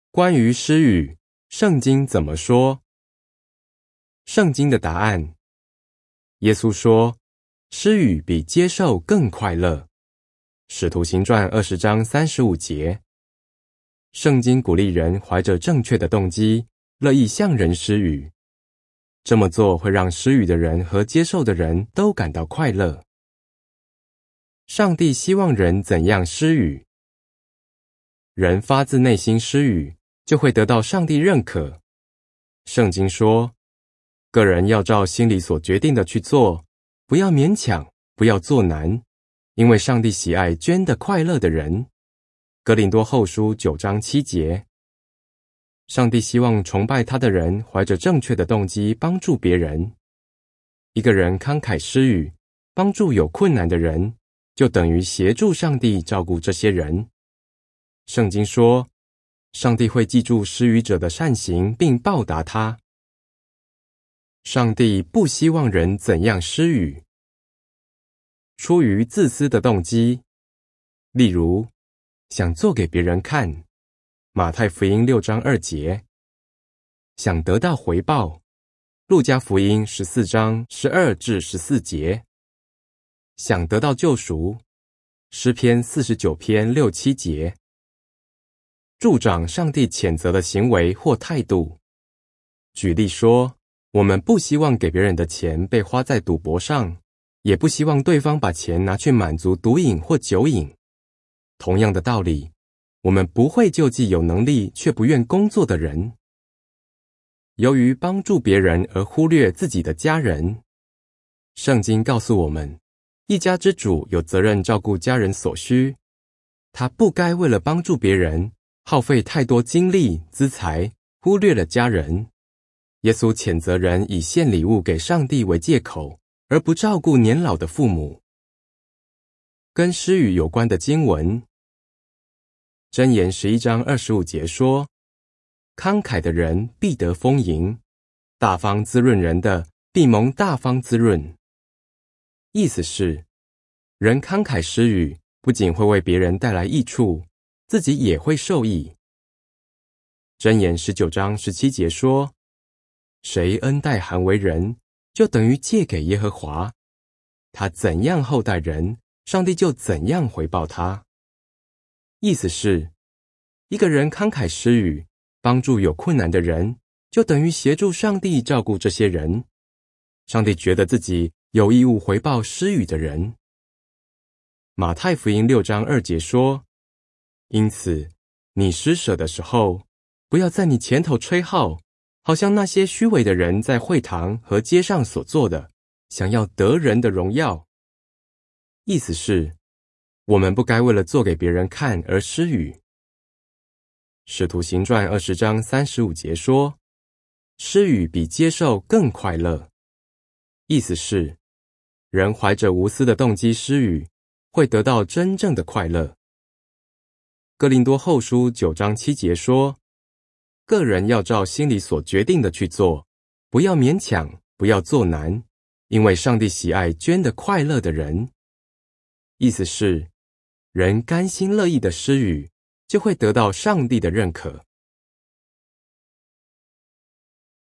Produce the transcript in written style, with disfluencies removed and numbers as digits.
关于施予，圣经怎么说？圣经的答案：耶稣说，施予比接受更快乐。使徒行传20章35节。圣经鼓励人怀着正确的动机，乐意向人施予。这么做会让施予的人和接受的人都感到快乐。上帝希望人怎样施予？人发自内心施予，就会得到上帝认可。圣经说，个人要照心里所决定的去做，不要勉强，不要做难，因为上帝喜爱捐得快乐的人。哥林多后书9章7节。上帝希望崇拜他的人怀着正确的动机帮助别人。一个人慷慨施予，帮助有困难的人，就等于协助上帝照顾这些人。圣经说，上帝会记住施予者的善行，并报答他。上帝不希望人怎样施予？出于自私的动机，例如想做给别人看，马太福音6章2节；想得到回报，路加福音14章12至14节；想得到救赎，诗篇49篇6、7节。助长上帝谴责的行为或态度。举例说，我们不希望给别人的钱被花在赌博上，也不希望对方把钱拿去满足毒瘾或酒瘾。同样的道理，我们不会救济有能力却不愿工作的人。由于帮助别人而忽略自己的家人，圣经告诉我们，一家之主有责任照顾家人所需，他不该为了帮助别人，耗费太多精力、资财，忽略了家人。耶稣谴责人以献礼物给上帝为借口，而不照顾年老的父母。跟施予有关的经文，箴言11章25节说，慷慨的人必得丰盈，大方滋润人的必蒙大方滋润。意思是，人慷慨施予，不仅会为别人带来益处，自己也会受益。箴言19章17节说，谁恩待韩为人，就等于借给耶和华，他怎样厚待人，上帝就怎样回报他。意思是，一个人慷慨施予，帮助有困难的人，就等于协助上帝照顾这些人。上帝觉得自己有义务回报施予的人。马太福音6章2节说，因此，你施舍的时候，不要在你前头吹号，好像那些虚伪的人在会堂和街上所做的，想要得人的荣耀。意思是，我们不该为了做给别人看而施予。使徒行传20章35节说，施予比接受更快乐。意思是，人怀着无私的动机施予，会得到真正的快乐。哥林多后书9章7节说，个人要照心里所决定的去做，不要勉强，不要做难，因为上帝喜爱捐得快乐的人。意思是，人甘心乐意的施予，就会得到上帝的认可。